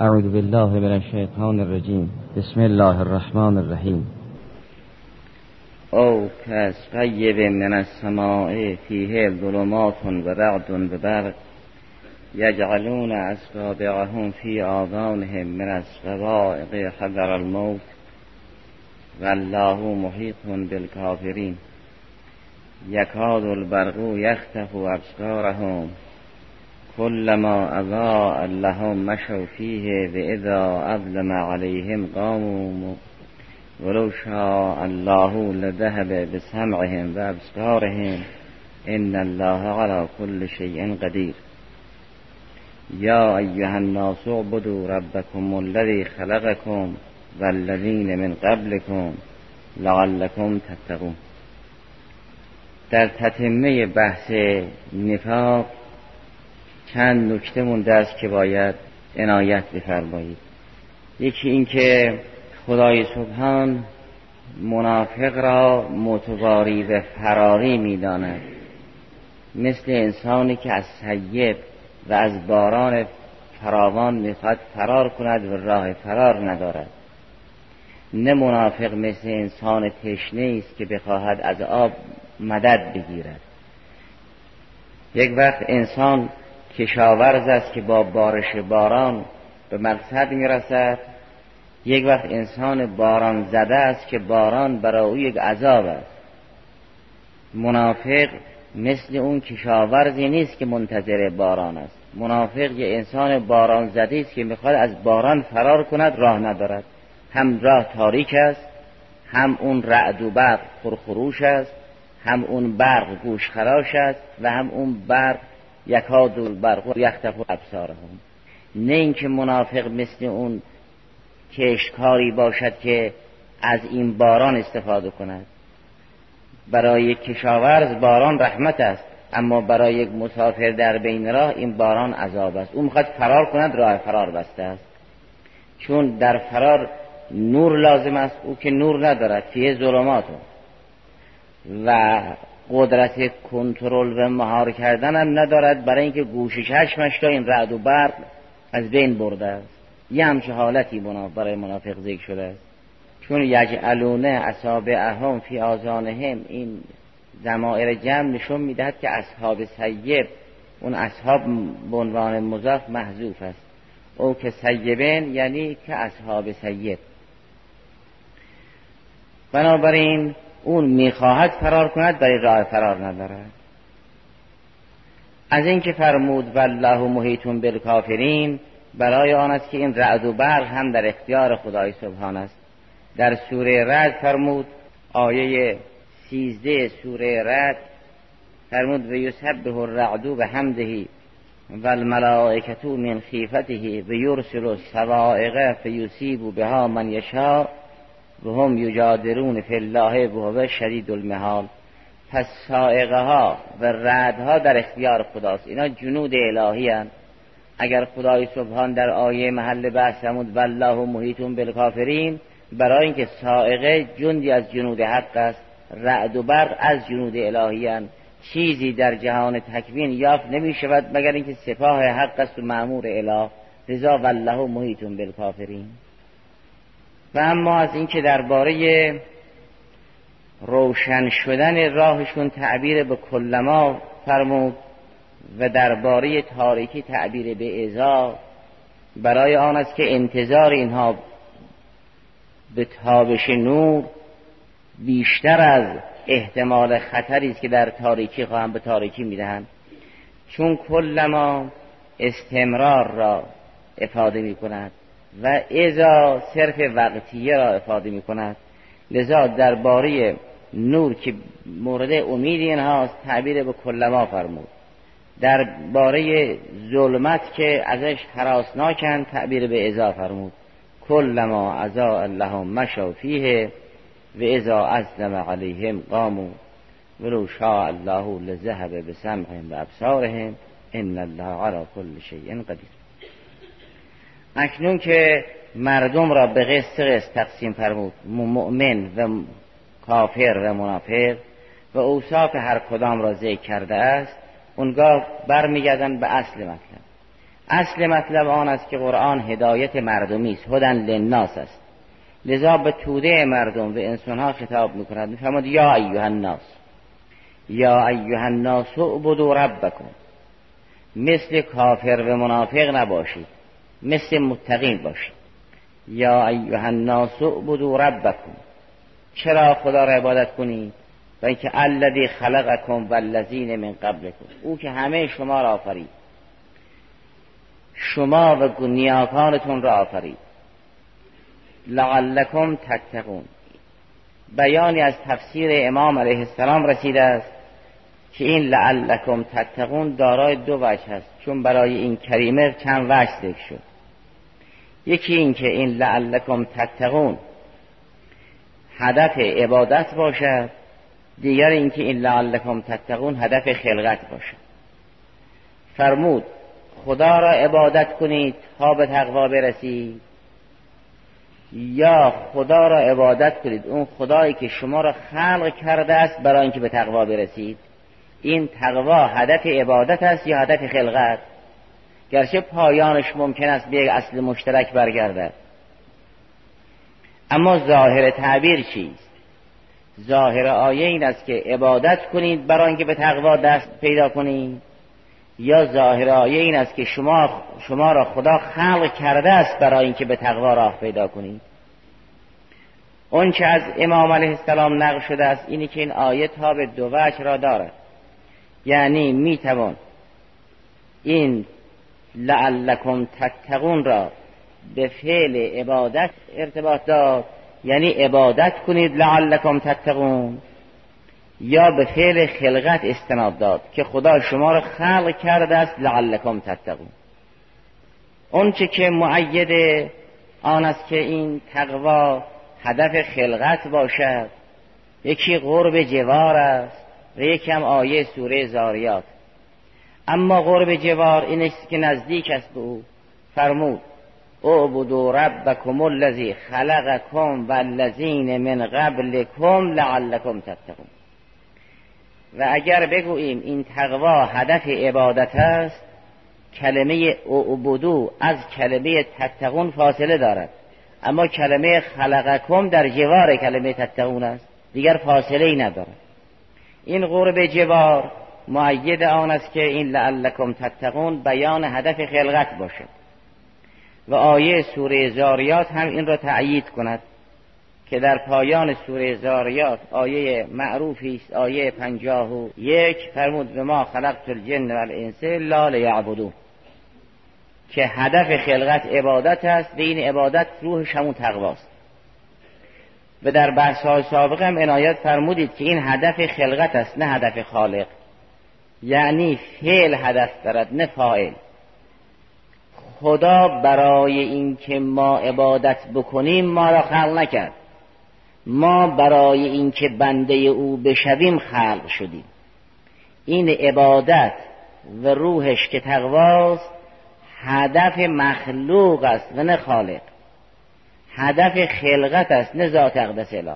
اعوذ بالله من الشیطان الرجیم. بسم الله الرحمن الرحیم. او کصیب من السماء فیه ظلمات و رعد و برق یجعلون اصابعهم فی آذانهم من الصواعق حذر الموت والله محیط بالکافرین یکاد البرق یخطف ابصارهم كلما اضاء لهم مشوا فيه واذا اظلم عليهم قاموا ولو شاء الله لذهب بسمعهم وابصارهم ان الله على كل شيء قدير. يا ايها الناس اعبدوا ربكم الذي خلقكم والذين من قبلكم لعلكم تتقون. در تتمه بحث نفاق چند نکته مونده است که باید عنایت بفرمایید. یکی این که خدای سبحان منافق را متواری و فراری می‌داند، مثل انسانی که از سیب و از باران فراوان می‌خواد فرار کند و راه فرار ندارد. نه منافق مثل انسان تشنه است که بخواهد از آب مدد بگیرد. یک وقت انسان کشاورز است که با بارش باران به مقصد میرسد، یک وقت انسان باران زده است که باران برای او یک عذاب است. منافق مثل اون کشاورزی نیست که منتظر باران است. منافق یه انسان باران زده است که میخواد از باران فرار کند، راه ندارد. هم راه تاریک است، هم اون رعد و برق پرخروش است، هم اون برق گوشخراش است و هم اون برق یکاد البرق یخطف ابصارهم. نه اینکه منافق مثل اون کشتکاری باشد که از این باران استفاده کند. برای یک کشاورز باران رحمت است، اما برای یک مسافر در بین راه این باران عذاب است. اون میخواد فرار کند، راه فرار بسته است. چون در فرار نور لازم است، او که نور ندارد، فیه ظلمات و قدرت کنترل و مهار کردن هم ندارد، برای اینکه گوش چشمش تا این رعد و برق از بین برده است. یه همچه حالتی برای منافق ذکر شده است. چون یجعلون اصابعهم فی آذانهم، این ضمائر جمع نشون میدهد که اصحاب سیب، اون اصحاب به عنوان مضاف محذوف است. او که سیبین یعنی که اصحاب سیب. بنابراین اون میخواهد فرار کند، برای راه فرار ندارد. از این که فرمود والله محیط بالکافرین، برای آن است که این رعد و برق هم در اختیار خدای سبحان است. در سوره رعد فرمود، آیه 13 سوره رعد فرمود و یسبح الرعد بحمده والملائکة من خیفته و یرسل الصواعق فیصیب بها من یشاء و هم یجادلون فی الله و هو شدید المحال. پس صاعقه ها و رعدها در اختیار خداست. اینا جنود الهی هستند. اگر خدای سبحان در آیه محل بحث فرمود والله محیط بالکافرین، برای اینکه صاعقه جندی از جنود حق است، رعد و برق از جنود الهی هستند. چیزی در جهان تکوین یافت نمی شود مگر اینکه سپاه حق است و مأمور اله، لذا والله محیط بالکافرین. و اما از اینکه درباره روشن شدن راهشون تعبیر به کلما فرمود و درباره تاریکی تعبیر به ازا، برای آن است که انتظار اینها به تابش نور بیشتر از احتمال خطری است که در تاریکی خواهم به تاریکی میدهند. چون کلما استمرار را افاده می کند و ازا صرف وقتیه را افاده می کند، لذا درباره نور که مورد امید اینهاست تعبیر به کلما فرمود. درباره ظلمت که ازش هراسناکند تعبیر به ازا فرمود. کلما اضاء لهم مشوا فیه و اذا اظلم علیهم قاموا ولو شاء الله لذهب بسمعهم و ابصارهم ان الله علی کل شیء قدیر. اکنون که مردم را به قسط تقسیم فرمود، مؤمن و کافر و منافق، و اوصاف هر کدام را ذکر کرده است، اونگاه برمیگردن به اصل مطلب. اصل مطلب آن است که قرآن هدایت مردمی است، هدن للناس است، لذا به توده مردم و انسانها خطاب میکند. میفرماد یا ایها الناس، یا ایها الناس اعبدوا ربکم. مثل کافر و منافق نباشید، مثل متقین باشید. یا ایها الناس اعبدوا ربکم. چرا خدا را عبادت کنید؟ و اینکه الذی خلقکم والذین من قبلکم، او که همه شما را آفرید، شما و نیاکانتون را آفرید. لعلکم تتقون. بیانی از تفسیر امام علیه السلام رسیده است که این لعلکم تتقون دارای دو وجه است، چون برای این کریمه چند وجه ذکر شد. یکی این که این لعلکم تتقون هدف عبادت باشد، دیگر این که این لعلکم تتقون هدف خلقت باشد. فرمود خدا را عبادت کنید تا به تقوا برسید، یا خدا را عبادت کنید اون خدایی که شما را خلق کرده است برای اینکه به تقوا برسید. این تقوا هدف عبادت است یا هدف خلقت؟ گرچه پایانش ممکن است به یک اصل مشترک برگردد، اما ظاهر تعبیر چیست؟ ظاهر آیه این است که عبادت کنید برای اینکه به تقوا دست پیدا کنید، یا ظاهر آیه این است که شما را خدا خلق کرده است برای اینکه به تقوا راه پیدا کنید. اون چه از امام علیه السلام نقل شده است اینی که این آیه تا به دو وجه را دارد، یعنی میتوان این لعلکم تتقون را به فعل عبادت ارتباط داد، یعنی عبادت کنید لعلکم تتقون، یا به فعل خلقت استناد داد که خدا شما را خلق کرده است لعلکم تتقون. اون چه که مؤید آن است که این تقوا هدف خلقت باشد، یکی قرب جوار است و یکی هم آیه سوره زاریات. اما قرب جوار این است که نزدیک است به او. فرمود اعبدوا ربکم الذی خلقکم والذین من قبلکم لعلکم تتقون. و اگر بگوییم این تقوا هدف عبادت است، کلمه اعبدوا از کلمه تتقون فاصله دارد، اما کلمه خلقکم در جوار کلمه تتقون است، دیگر فاصله ای ندارد. این قرب جوار مؤید آن است که این لعلکم تتقون بیان هدف خلقت باشد و آیه سوره زاریات هم این را تأیید کند که در پایان سوره زاریات آیه معروفی است، آیه 51 فرمود و ما خلقت الجن والانس الا لیعبدون، که هدف خلقت عبادت است و این عبادت روحش همون تقواست. و در بحث‌های سابق هم عنایت فرمودید که این هدف خلقت است نه هدف خالق، یعنی فعل هدف دارد نه فاعل. خدا برای این که ما عبادت بکنیم ما را خلق نکرد، ما برای این که بنده او بشویم خلق شدیم. این عبادت و روحش که تقواست هدف مخلوق است و نه خالق، هدف خلقت است نه ذات اقدس اله.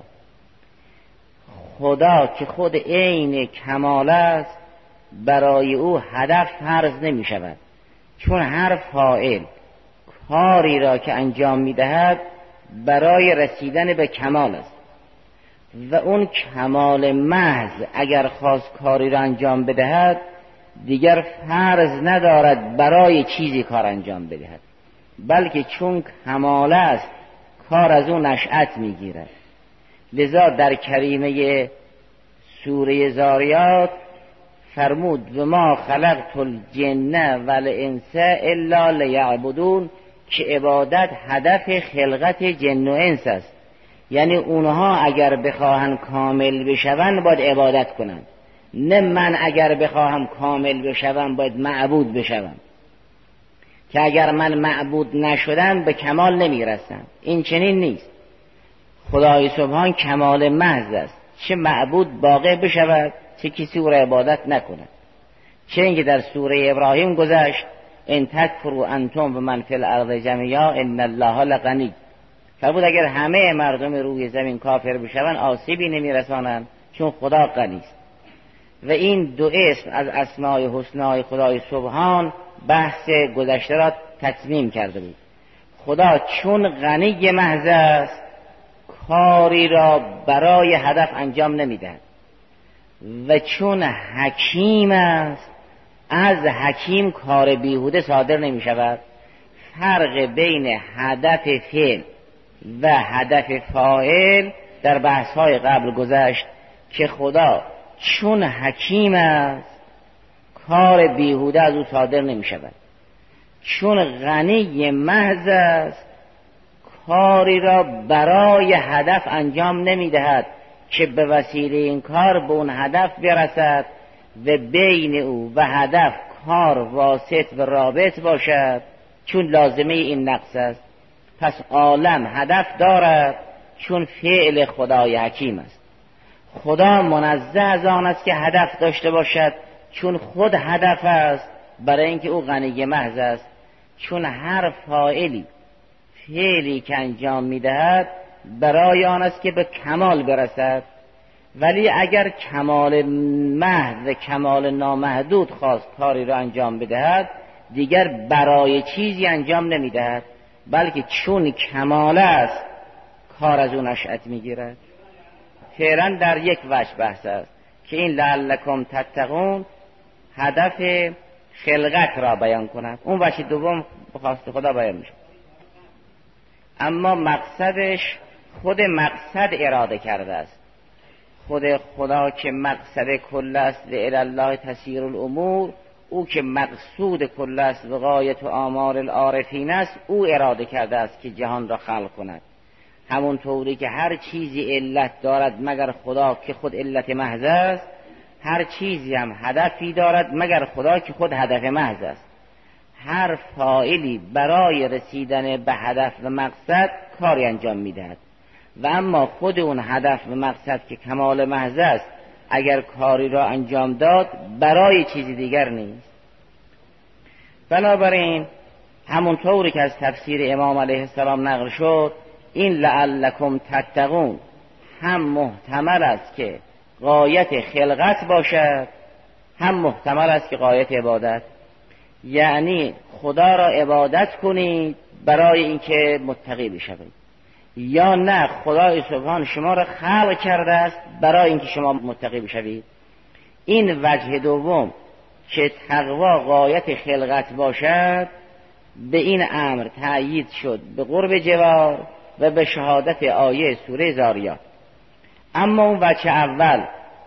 خدا که خود عین کمال است برای او هدف فرض نمی شود، چون هر فاعل کاری را که انجام می دهد برای رسیدن به کمال است و اون کمال محض اگر خواست کاری را انجام بدهد دیگر فرض ندارد برای چیزی کار انجام بدهد، بلکه چون کمال است کار از اون نشأت می گیرد. لذا در کریمه سوره زاریات فرمود و ما خلقت الجن والانس الا لیعبدون، که عبادت هدف خلقت جن و انس است، یعنی اونها اگر بخواهن کامل بشون باید عبادت کنند، نه من اگر بخواهم کامل بشوم باید معبود بشوم، که اگر من معبود نشدم به کمال نمیرسم. این چنین نیست. خدای سبحان کمال محض است، چه معبود باقی بشود چه کسی او را عبادت نکند. چه اینکه در سوره ابراهیم گذشت ان تکفروا انتم و من فی الارض جمیعا ان الله لغنی. فرمود اگر همه مردم روی زمین کافر بشوند آسیبی نمیرسانند، چون خدا غنی است. و این دو اسم از اسماء حسنای خدای سبحان بحث گذشته را تتمیم کرده بود. خدا چون غنی محض است کاری را برای هدف انجام نمیدهد و چون حکیم است از حکیم کار بیهوده صادر نمی شود. فرق بین هدف فعل و هدف فاعل در بحث‌های قبل گذشت که خدا چون حکیم است کار بیهوده از او صادر نمی شود. چون غنی محض است کاری را برای هدف انجام نمی دهد که به وسیله این کار به اون هدف برسد و بین او و هدف کار واسط و رابط باشد، چون لازمه این نقص است. پس عالم هدف دارد چون فعل خدای حکیم است. خدا منزه از آن است که هدف داشته باشد چون خود هدف است، برای اینکه او غنی محض است. چون هر فاعلی فعلی که انجام میدهد برای آن است که به کمال برسد، ولی اگر کمال محض کمال نامحدود خواست کاری را انجام بدهد دیگر برای چیزی انجام نمیدهد، بلکه چون کمال است کار از اون نشأت میگیرد. فعلا در یک وجه بحث است که این لعلکم تتقون هدف خلقت را بیان کند، اون وجه دوم بخواست خدا بیان میشه. اما مقصدش خود مقصد اراده کرده است. خود خدا که مقصد کل است و الی الله تسیر الامور، او که مقصود کل است و غایت و آمار العارفین است، او اراده کرده است که جهان را خلق کند. همون طوری که هر چیزی علت دارد مگر خدا که خود علت محض است، هر چیزی هم هدفی دارد مگر خدا که خود هدف محض است. هر فاعلی برای رسیدن به هدف و مقصد کاری انجام میدهد و اما خود اون هدف و مقصد که کمال محض است اگر کاری را انجام داد برای چیزی دیگر نیست. بنابراین همونطوری که از تفسیر امام علیه السلام نقل شد، این لعلکم تتقون هم محتمل است که غایت خلقت باشد، هم محتمل است که غایت عبادت، یعنی خدا را عبادت کنید برای اینکه متقی بشوید، یا نه خدای سبحان شما را خلق کرده است برای اینکه شما متقی بشوید. این وجه دوم که تقوا غایت خلقت باشد به این امر تأیید شد به قرب جوار و به شهادت آیه سوره زاریات. اما اون وجه اول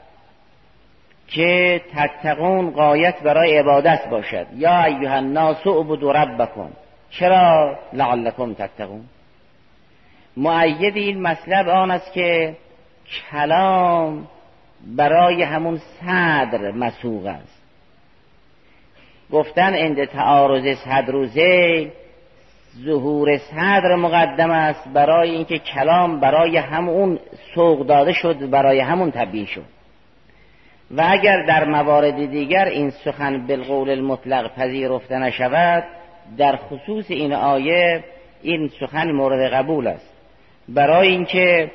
که تتقون غایت برای عبادت باشد، یا ایها الناس اعبدوا ربکم، چرا لعلکم تتقون؟ مؤید این مطلب آن است که کلام برای همون صدر مسوق است. گفتن عند تعارض صدر و ذیل ظهور صدر مقدم است برای اینکه کلام برای همون سوق داده شد، برای همون تبیین شد. و اگر در موارد دیگر این سخن بالقول المطلق پذیرفته نشود، در خصوص این آیه این سخن مورد قبول است، برای اینکه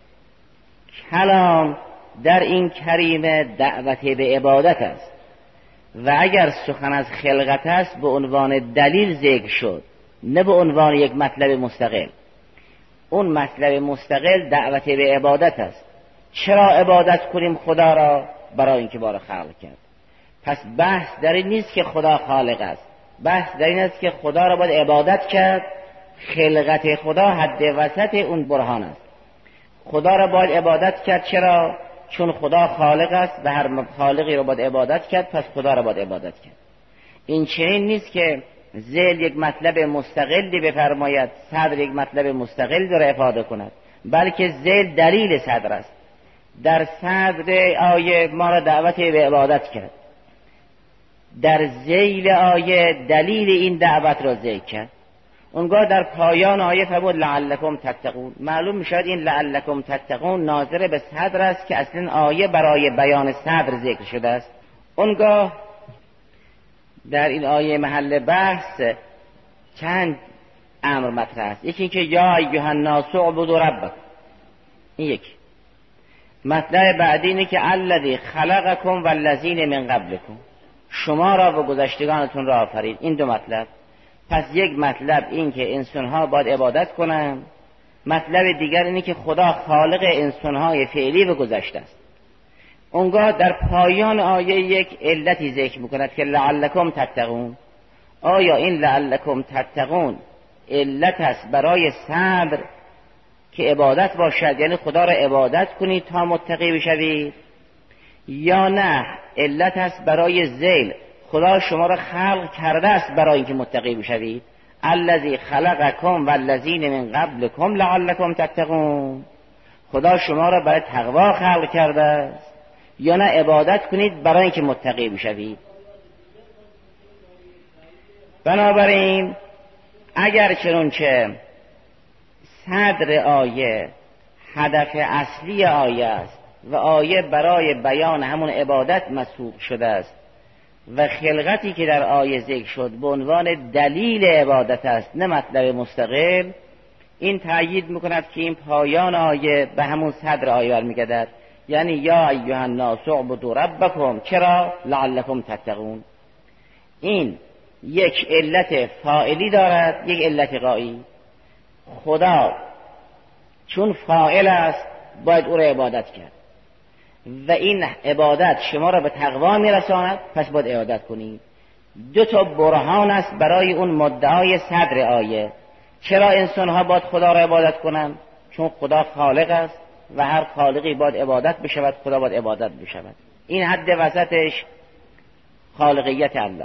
کلام در این کریمه دعوت به عبادت است و اگر سخن از خلقت است به عنوان دلیل ذکر شد، نه به عنوان یک مطلب مستقل. اون مطلب مستقل دعوت به عبادت است. چرا عبادت کنیم خدا را؟ برای اینکه ما را خلق کرد. پس بحث در این نیست که خدا خالق است، بحث در این است که خدا را باید عبادت کرد. خلقت خدا حد وسط اون برهان است. خدا را باید عبادت کرد. چرا؟ چون خدا خالق است و هر خالقی را باید عبادت کرد، پس خدا را باید عبادت کرد. این چنین نیست که ذیل یک مطلب مستقلی بفرماید، صدر یک مطلب مستقلی را افاده کند، بلکه ذیل دلیل صدر است. در صدر آیه ما را دعوت به عبادت کرد، در ذیل آیه دلیل این دعوت را ذکر کرد. اونگاه در پایان آیه فرمود لعلکم تتقون. معلوم میشد این لعلکم تتقون ناظر به صدر است که اصلا آیه برای بیان صدر ذکر شده است. اونگاه در این آیه محل بحث چند امر مطرح است. یکی اینکه یا ایها الناس اعبدوا ربکم، این یکی. مطلب بعدی اینه که الذی خلقکم والذین من قبلکم، شما را و گذشتگانتون را آفرید. این دو مطلب. پس یک مطلب این که انسانها باید عبادت کنند، مطلب دیگر اینه که خدا خالق انسانهای فعلی و گذشته است. اونگاه در پایان آیه یک علتی ذکر میکند که لعلکم تتقون. آیا این لعلکم تتقون علت است برای صبر که عبادت باشد، یعنی خدا را عبادت کنید تا متقی بشوید، یا نه علت است برای ذیل، خدا شما را خلق کرده است برای اینکه متقی بشوید؟ الذی خلقکم والذین من قبلکم لعلکم تتقون. خدا شما را برای تقوا خلق کرده است یا نه عبادت کنید برای اینکه متقی بشوید؟ بنابراین اگر چنانچه صدر آیه هدف اصلی آیه است و آیه برای بیان همون عبادت مسوق شده است و خلقتی که در آیه ذکر شد به عنوان دلیل عبادت است نه مطلب مستقل، این تأیید میکند که این پایان آیه به همون صدر آیه برمیگردد، یعنی یا ایها الناس اعبدوا ربکم. چرا؟ لعلکم تتقون. این یک علت فاعلی دارد، یک علت غایی. خدا چون فاعل است باید او را عبادت کرد و این عبادت شما را به تقوا میرساند، پس باید عبادت کنید. دو تا برهان است برای اون مدعای صدر آیه. چرا انسانها باید خدا را عبادت کنند؟ چون خدا خالق است و هر خالقی باید عبادت بشود، خدا باید عبادت بشود. این حد وسطش خالقیت الله.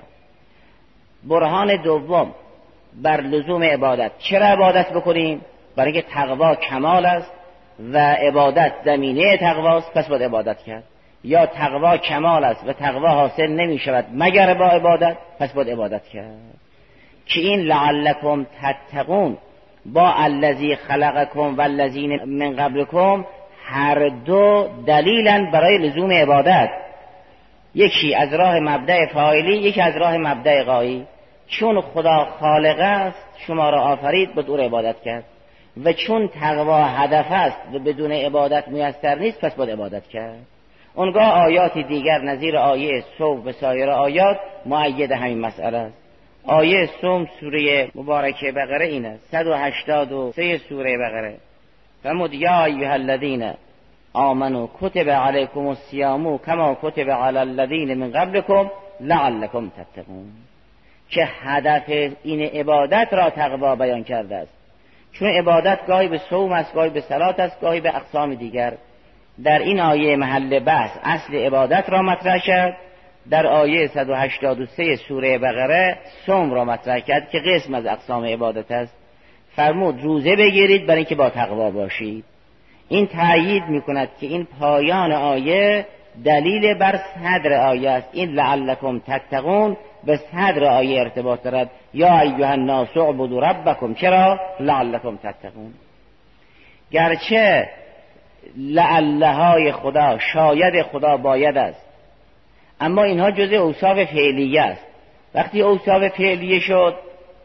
برهان دوم بر لزوم عبادت. چرا عبادت بکنیم؟ برای که تقوا کمال است و عبادت زمینه تقواست، پس باید عبادت کرد. یا تقوا کمال است و تقوا حاصل نمی شود مگر با عبادت، پس باید عبادت کرد. که این لعلکم تتقون با الذی خلقکم والذین من قبلکم هر دو دلیلن برای لزوم عبادت، یکی از راه مبدأ فاعلی، یکی از راه مبدأ غایی. چون خدا خالق است شما را آفرید، باید او را عبادت کرد، و چون تقوا هدف است و بدون عبادت میسر نیست، پس باید عبادت کرد. اونگاه آیات دیگر نظیر آیه صوم و سایر آیات مؤید همین مسئله است. آیه صوم سوره مبارکه بقره این است، 183 سوره بقره. فرمود یا ایها الذین آمنوا کتب علیکم الصیام کما کتب علی الذین من قبلکم لعلکم تتقون. که هدف این عبادت را تقوا بیان کرده است. چون عبادت گاهی به صوم است، گاهی به صلات است، گاهی به اقسام دیگر. در این آیه محل بحث اصل عبادت را مطرح کرد، در آیه 183 سوره بقره صوم را مطرح کرد که قسم از اقسام عبادت است. فرمود روزه بگیرید برای اینکه با تقوا باشید. این تأیید میکند که این پایان آیه دلیل بر صدر آیه است. این لعلکم تتقون به صدر آیه ارتباط دارد. یا ایها الناس اعبدوا ربکم. چرا؟ لعلکم تتقون. گرچه لعلهای خدا، شاید خدا، باید است، اما اینها جزء اوصاف فعلیه است. وقتی اوصاف فعلیه شد،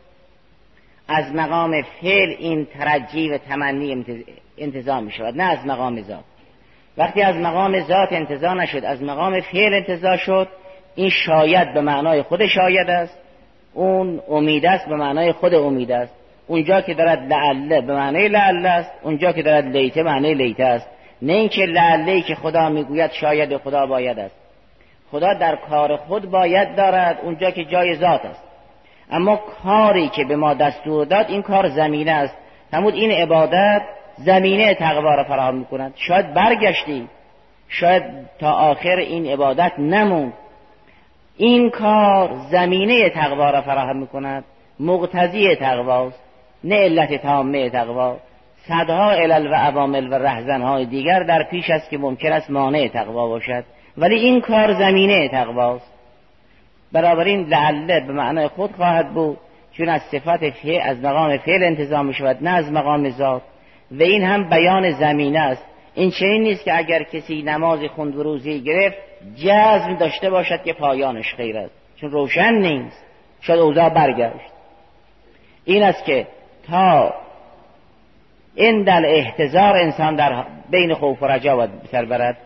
از مقام فعل این ترجی و تمنی انتزاع می شود، نه از مقام ذات. وقتی از مقام ذات انتزاع نشد، از مقام فعل انتزاع شد، این شاید به معنای خود شاید است، اون امید است به معنای خود امید است. اونجا که دارد لعله به معنای لعله است، اونجا که دارد لیته معنای لیته است. نه اینکه لعله‌ای که خدا میگوید شاید خدا باید است. خدا در کار خود باید دارد اونجا که جای ذات است، اما کاری که به ما دستور داد این کار زمینه است. فرمود این عبادت زمینه تقوا را فراهم میکند. شاید برگشتی، شاید تا آخر این عبادت نموند، این کار زمینه تقوا را فراهم میکند، مقتضی تقواست، نه علت تامه تقوا. صدها علل و عوامل و رهزنهای دیگر در پیش است که ممکن است مانع تقوا باشد، ولی این کار زمینه تقواست. بنابراین لعله به معنای خود خواهد بود، چون از صفت فعل، از مقام فعل انتزاع می شود، نه از مقام ذات، و این هم بیان زمینه است. این چنین نیست که اگر کسی نماز خوند و روزه گرفت جزم داشته باشد که پایانش خیر است، چون روشن نیست، شاید اوضاع برگشت. این است که تا این در احتضار انسان در بین خوف و رجا باید سر برد،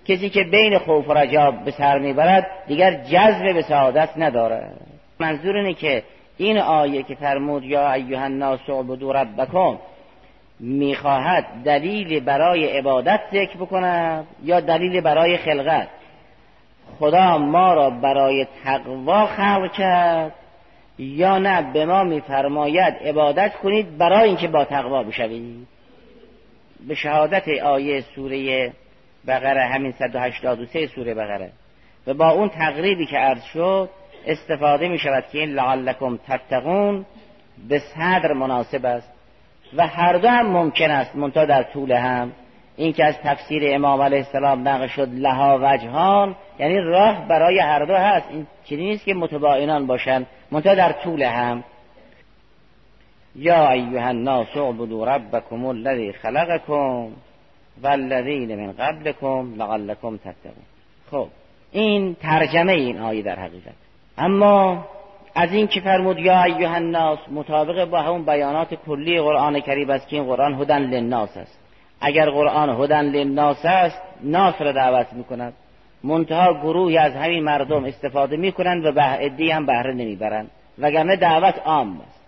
کسی که بین خوف و رجا به سر میبرد دیگر جذب به سعادت نداره. منظور اینه که این آیه که فرمود یا ایها الناس اعبدوا ربکم میخواهد دلیل برای عبادت ذکر بکند یا دلیل برای خلقت؟ خدا ما را برای تقوا خلق کرد یا نه به ما میفرماید عبادت کنید برای اینکه با تقوا بشوید؟ به شهادت آیه سوره بقره، همین 183 سوره بقره و با اون تقریبی که عرض شد استفاده می شود که این لعلکم تتقون به صدر مناسب است و هر دو هم ممکن است، منتها در طول هم. این که از تفسیر امام علیه السلام نقل شد لها وجهان، یعنی راه برای هر دو هست، این چیزی نیست که متباینان باشن، منتها در طول هم. یا ایها الناس اعبدوا ربکم الذی خلقکم والذین من قبلکم لعلکم تتقون. خب این ترجمه این آیه در حقیقت. اما از این که فرمود یا ایها الناس مطابق با همون بیانات کلی قرآن کریم است که این قرآن هدی للناس است. اگر قرآن هدی للناس است، ناس را دعوت میکند، منتها گروهی از همین مردم استفاده میکنند و به عده‌ای هم بهره نمیبرند، وگرنه دعوت عام است.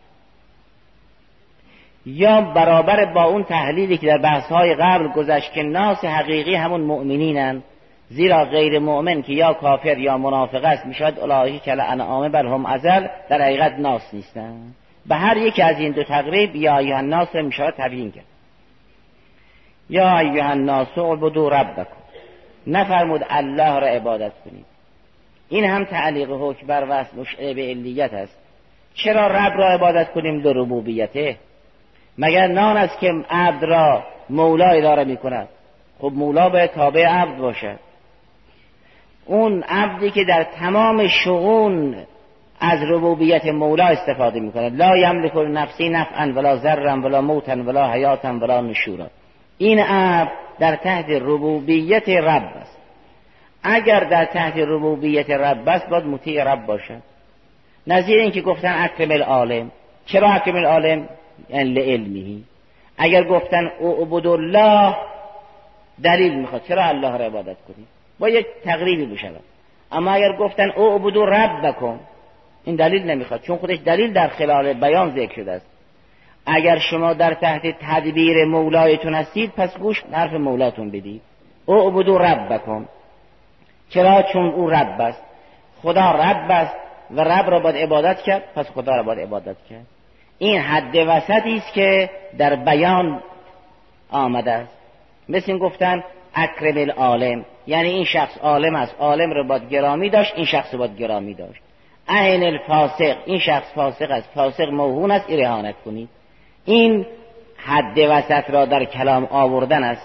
یا برابر با اون تحلیلی که در بحث‌های قبل گذشت که ناس حقیقی همون مؤمنینن، زیرا غیر مؤمن که یا کافر یا منافق است میشود اولئک کالانعام بل هم اضل، در حقیقت ناس نیستند. به هر یکی از این دو تقریب یا ایها الناس را میشود تبیین کرد. یا ایها الناس اعبدوا ربکم، نفرمود الله را عبادت کنید. این هم تعلیق حکم بر وصف مشعر به علیت است. چرا رب را عبادت کنیم؟ لربوبیته. مگر نان است که عبد را مولا اداره میکند؟ خب مولا باید تابع عبد باشد. اون عبدی که در تمام شؤون از ربوبیت مولا استفاده میکند، لا یملک لنفسه نفعا ولا ضرا ولا موتا ولا حیاتا ولا نشورا، این عبد در تحت ربوبیت رب است. اگر در تحت ربوبیت رب است باید مطیع رب باشد. نظیر این که گفتن اکرم العالم، چرا اکرم العالم؟ یعنی لعلمه. اگر گفتن اعبد الله، دلیل میخواد چرا الله را عبادت کنید، با یک تقریبی بشود. اما اگر گفتن اعبد ربکم، این دلیل نمیخواد، چون خودش دلیل در خلال بیان ذکر شده است. اگر شما در تحت تدبیر مولایتون هستید، پس گوش حرف مولاتون بدید. اعبد ربکم، چرا؟ چون او رب است، خدا رب است و رب را باید عبادت کرد، پس خدا را باید عبادت کرد. این حد وسطی است که در بیان آمده است. مثل این گفتن اکرم العالم، یعنی این شخص عالم است، عالم را باید گرامی داشت، این شخص باید گرامی داشت. اهن الفاسق، این شخص فاسق است، فاسق موهون است، اهانت کنید. این حد وسط را در کلام آوردن است.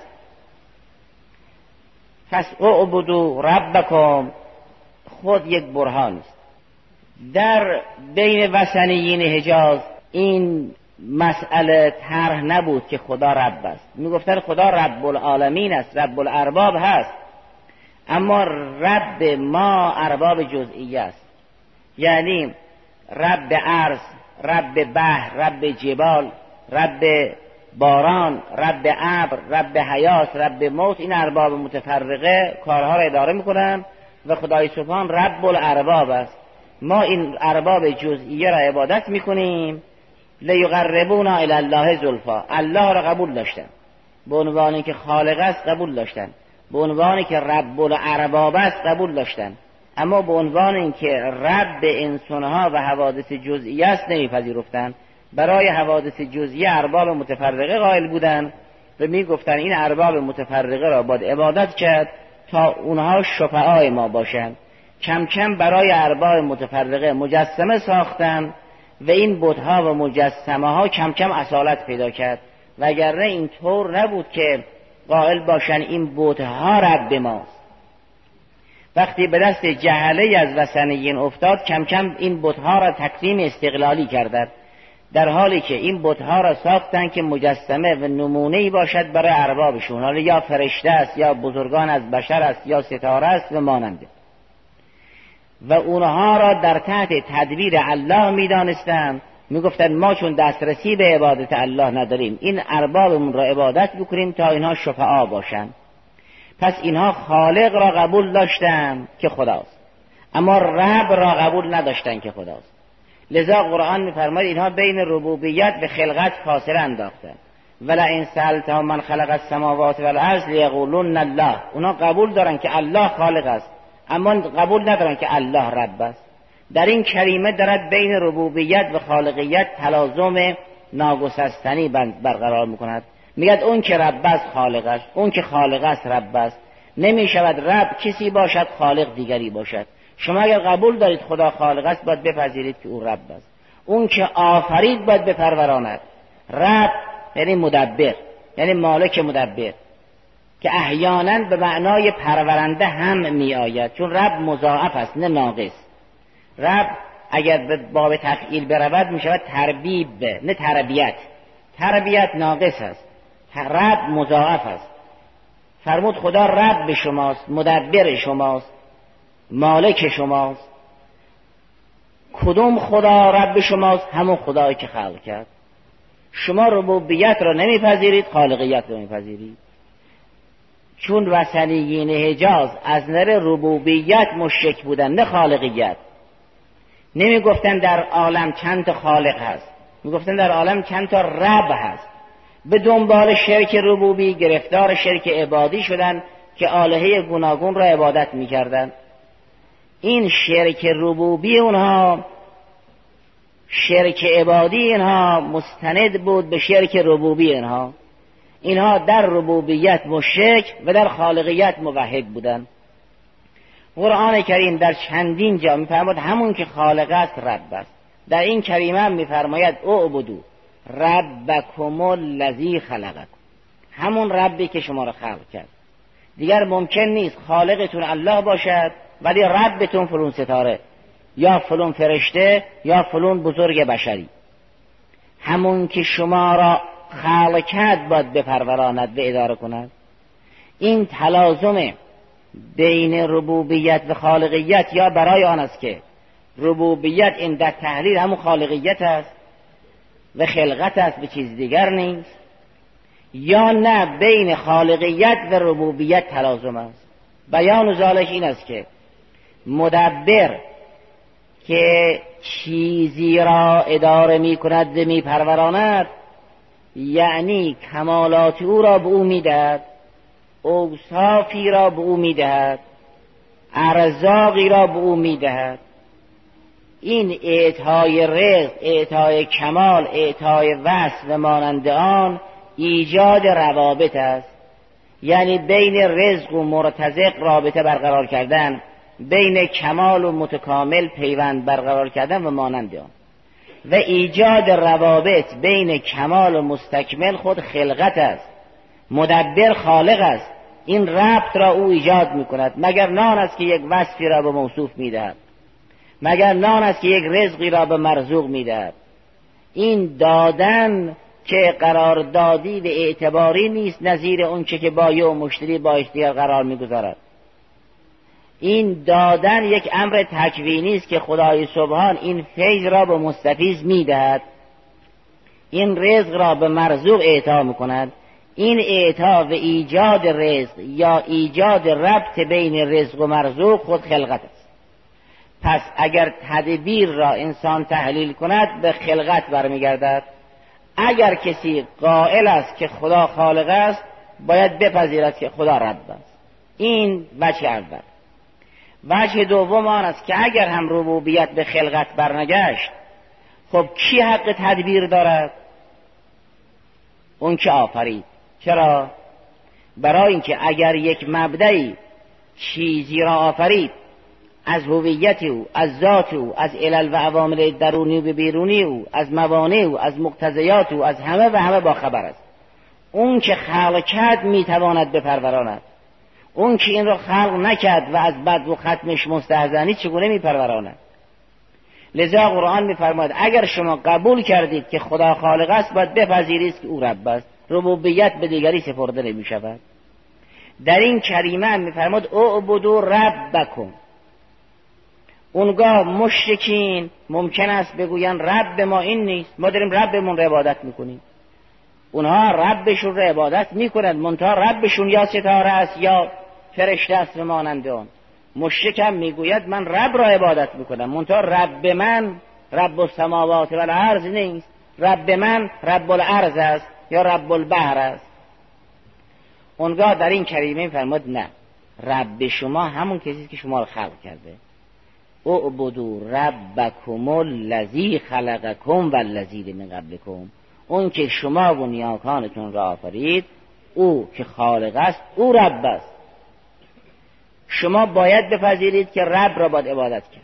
پس اعبدوا ربکم خود یک برهان است. در بین وثنیین حجاز این مسئله طرح نبود که خدا رب است. میگفتن خدا رب العالمین است، رب الارباب هست، اما رب ما ارباب جزئیه است. یعنی رب ارض، رب بحر، رب جبال، رب باران، رب ابر، رب حیات، رب موت، این ارباب متفرقه کارها را اداره میکنن و خدای سبحان رب الارباب است. ما این ارباب جزئیه را عبادت میکنیم. لیقربونا الی الله زلفا، الله را قبول داشتن به عنوانی که خالق است، قبول داشتن به عنوانی که رب الارباب است، قبول داشتن، اما به عنوان اینکه رب انسانها و حوادث جزئیه است نمیپذیرفتند. برای حوادث جزئیه ارباب متفرقه قائل بودند و میگفتند این ارباب متفرقه را باید عبادت کرد تا اونها شفعای ما باشند. کم کم برای ارباب متفرقه مجسمه ساختند و این بت‌ها و مجسمه ها کم کم اصالت پیدا کرد، وگرنه این طور نبود که قائل باشن این بت‌ها رب ماست. وقتی به دست جهله از وثنیین افتاد، کم کم این بت‌ها را تقسیم استقلالی کردند، در حالی که این بت‌ها را ساختن که مجسمه و نمونه‌ای باشد برای اربابشون، حالا یا فرشته است یا بزرگان از بشر است یا ستاره است و ماننده، و اونها را در تحت تدبیر الله می‌دانستند. میگفتند ما چون دسترسی به عبادت الله نداریم، این اربابمون را عبادت بکنیم تا اینها شفعا باشند. پس اینها خالق را قبول داشتند که خداست، اما رب را قبول نداشتند که خداست. لذا قرآن می‌فرماید اینها بین ربوبیت و خلقت فاصله انداختند. ولئن سألتهم من خلق السماوات والارض لیقولن الله. اونا قبول دارن که الله خالق است، اما قبول ندارن که الله رب است. در این کریمه دارد بین ربوبیت و خالقیت تلازم ناگسستنی برقرار میکند. میگد اون که رب است خالق است، اون که خالق است رب است. نمیشود رب کسی باشد خالق دیگری باشد. شما اگر قبول دارید خدا خالق است باید بپذیرید که او رب است. اون که آفرید باید بپروراند. رب یعنی مدبر، یعنی مالک مدبر، که احیانا به معنای پرورنده هم می آید، چون رب مضاعف است نه ناقص. رب اگر به باب تفعیل برود می شود تربیب نه تربیت. تربیت ناقص است، رب مضاعف است. فرمود خدا رب شماست، مدبر شماست، مالک شماست. کدوم خدا رب شماست؟ همون خدایی که خلق کرد. شما ربوبیت را نمیپذیرید، خالقیت را میپذیرید. چون وثنیین حجاز از نظر ربوبیت مشرک بودن نه خالقیت. نمیگفتن در عالم چند تا خالق هست، میگفتن در عالم چند تا رب هست. به دنبال شرک ربوبی گرفتار شرک عبادی شدن که آلهه گوناگون را عبادت میکردن. این شرک ربوبی اونها، شرک عبادی اینها مستند بود به شرک ربوبی اینها. اینها در ربوبیت مشرک و در خالقیت موحد بودند. قرآن کریم در چندین جا میفرماید همون که خالق است رب است. در این کریمه هم میفرماید اعبدوا ربکم الذی خلقکم، همون ربی که شما را خلق کرد. دیگر ممکن نیست خالقتون الله باشد ولی ربتون فلان ستاره یا فلان فرشته یا فلان بزرگ بشری. همون که شما را خلق کرد باید بپروراند و اداره کند. این تلازم بین ربوبیت و خالقیت یا برای آن است که ربوبیت این در تحلیل همون خالقیت است و خلقت است، به چیز دیگر نیست، یا نه بین خالقیت و ربوبیت تلازم است. بیان ذالک این است که مدبر که چیزی را اداره می کند و می پروراند، یعنی کمالات او را به او می دهد، اوصافی را به او می دهد، ارزاقی را به او می دهد. این اعطای رزق، اعطای کمال، اعطای وصف و مانند آن ایجاد روابط است. یعنی بین رزق و مرتزق رابطه برقرار کردن، بین کمال و متکامل پیوند برقرار کردن و مانند آن. و ایجاد روابط بین کمال و مستکمل خود خلقت است. مدبر خالق است، این ربط را او ایجاد می کند. مگر نان است که یک وصفی را به موصوف می دهد، مگر نان است که یک رزقی را به مرزوق می دهد. این دادن که قراردادی و اعتباری نیست نظیر اون که بایع و مشتری با یکدیگر قرار می گذارد. این دادن یک امر تکوینی است که خدای سبحان این فیض را به مستفیض می دهد، این رزق را به مرزوق اعطا می کند. این اعطا و ایجاد رزق یا ایجاد ربط بین رزق و مرزوق خود خلقت است. پس اگر تدبیر را انسان تحلیل کند به خلقت برمیگردد. اگر کسی قائل است که خدا خالق است باید بپذیرد که خدا رب است. این وجه اول. وجه دوم آن است که اگر هم ربوبیت به خلقت برنگشت، خب کی حق تدبیر دارد؟ اون که آفرید. چرا؟ برای اینکه اگر یک مبدعی چیزی را آفرید، از هویت او، از ذات او، از علل و عوامل درونی و بیرونی او، از موانع او، از مقتضیات او، از همه و همه با خبر است. اون که خلق کرد میتواند بپروراند. اون که این را خلق نکرد و از بد و ختمش مستحضرنی چگونه میپروراند؟ لذا قرآن میفرماید اگر شما قبول کردید که خدا خالق است باید بپذیرید که او رب است. ربوبیت به دیگری سپرده نمی شود. در این کریمه هم میفرماید اعبدوا ربکم. اونگاه مشرکین ممکن است بگوین رب ما این نیست، ما داریم ربمون را عبادت میکنیم. اونها ربشون را عبادت میکنند، منتها ربشون یا ستاره است یا فرشته است و مانند اون. مشرک هم میگوید من رب را عبادت میکنم، منتها رب من رب السماوات و الارض نیست، رب من رب الارض است یا رب البحر است. اونگاه در این کریمه فرمود نه، رب شما همون کسی که شما رو خلق کرده. اعبدوا ربکم الذی خلقکم والذین من قبلکم، اون که شما و نیاکانتون را آفرید، او که خالق است، او رب است. شما باید بپذیرید که رب را باید عبادت کرد.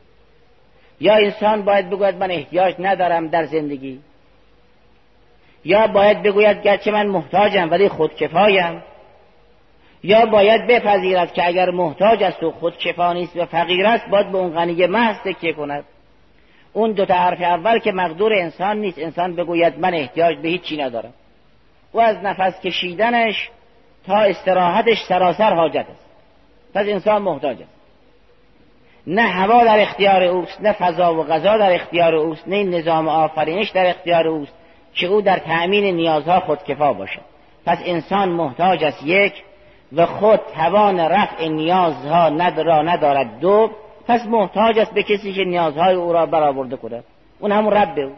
یا انسان باید بگوید من احتیاج ندارم در زندگی، یا باید بگوید گرچه من محتاجم ولی خودکفایم، یا باید بپذیرد که اگر محتاج است و خودکفا نیست و فقیر است باید به اون غنی محض تکیه کند. اون دو تا حرف اول که مقدور انسان نیست. انسان بگوید من احتیاج به هیچ چی ندارم، او از نفس کشیدنش تا استراحتش سراسر حاجت است، پس انسان محتاج است. نه هوا در اختیار اوست، نه فضا و غذا در اختیار اوست، نه نظام آفرینش در اختیار اوست که او در تأمین نیازها خودکفا باشد. پس انسان محتاج است یک، و خود توان رفع نیازها ندارد دو، پس محتاج است به کسی که نیازهای او را برآورده کند. اون همون رب اوست.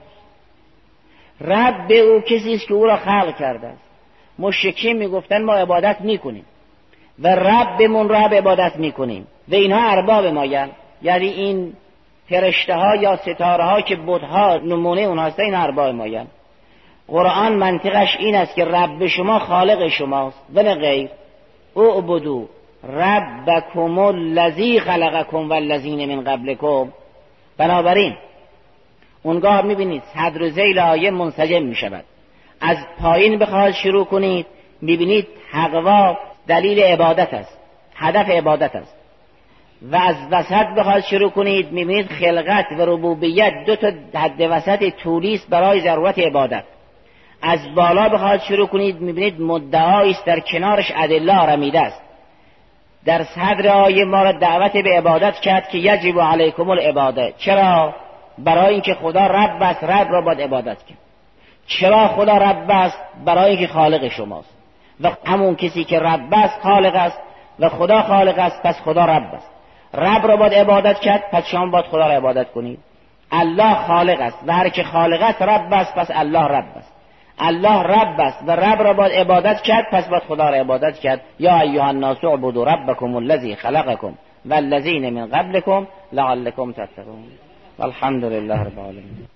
رب او کسی است که او را خلق کرده است. مشرکین میگفتن ما عبادت میکنیم و ربمون را عبادت میکنیم و اینها ارباب مایند، یعنی این فرشته ها یا ستاره ها که بت‌ها نمونه اونها هستند این ارباب مایند. قرآن منطقش این است که رب شما خالق شماست و نه غیر. اعبدوا ربکم الذی خلقکم والذین من قبلکم. بنابراین اونگاه میبینید صدر و ذیل آیه منسجم میشود. از پایین بخواهد شروع کنید میبینید تقوا دلیل عبادت است، هدف عبادت است، و از وسط بخواهد شروع کنید میبینید خلقت و ربوبیت دو تا حد وسط طولی است برای ضرورت عبادت. از بالا بخواهد شروع کنید میبینید مدعایی است در کنارش ادله آرمیده است. در صدر آیه ما را دعوت به عبادت کرد که یجب علیکم العباده. چرا؟ برای اینکه خدا رب است، رب را باید عبادت کرد. چرا خدا رب است؟ برای اینکه خالق شماست و همون کسی که رب است خالق است و خدا خالق است، پس خدا رب است. رب را باید عبادت کرد، پس شما باید خدا را عبادت کنید. الله خالق است و هر که خالق است رب است، پس الله رب است. الله رب است و رب را باید عبادت کرد، پس باید خدا را عبادت کرد. یا ایها الناس اعبدوا ربکم الذی خلقکم والذین من قبلکم لعلکم تتقون. والحمد لله رب العالمین.